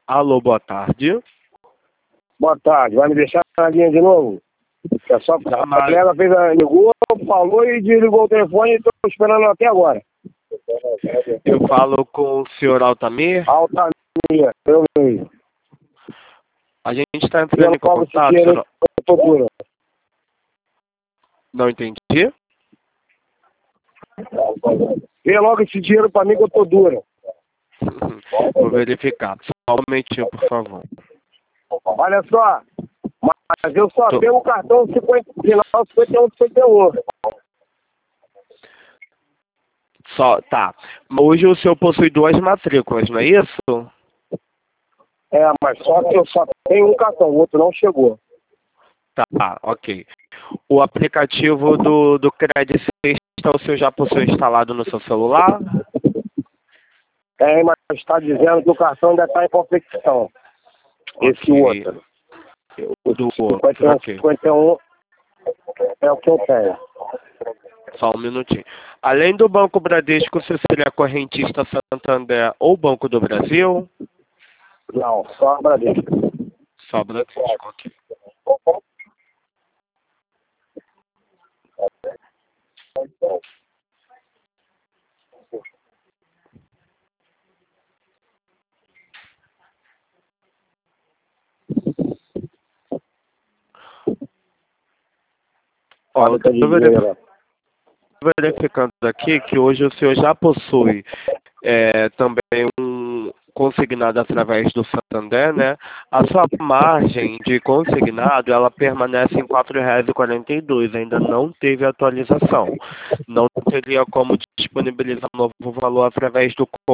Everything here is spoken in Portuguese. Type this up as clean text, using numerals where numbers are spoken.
Alô, boa tarde. Boa tarde, vai me deixar na linha de novo? É só porque a galera ligou, falou e desligou o telefone e estou esperando até agora. Eu falo com o senhor Altamir. Altamir, eu mesmo. A gente está entrando em contato, senhor... Não entendi. Vê logo esse dinheiro para mim que eu tô dura. Vou verificar. Só um momentinho, por favor. Olha só, mas eu só tenho o cartão 50, final 51, 51. Tá. Hoje o senhor possui duas matrículas, não é isso? É, mas só que eu só tenho um cartão, o outro não chegou. Tá, ok. O aplicativo do Credit System o senhor já possui instalado no seu celular? É, mas está dizendo que o cartão ainda está em confecção. Esse outro. O do outro, 51, ok. 51 é o que eu tenho. Só um minutinho. Além do Banco Bradesco, você seria correntista Santander ou Banco do Brasil? Não, só Bradesco. Só Bradesco, ok. Ó, eu tô verificando aqui que hoje o senhor já possui também um consignado através do Santander, né? A sua margem de consignado, ela permanece em R$ 4,42, ainda não teve atualização. Não teria como disponibilizar um novo valor através do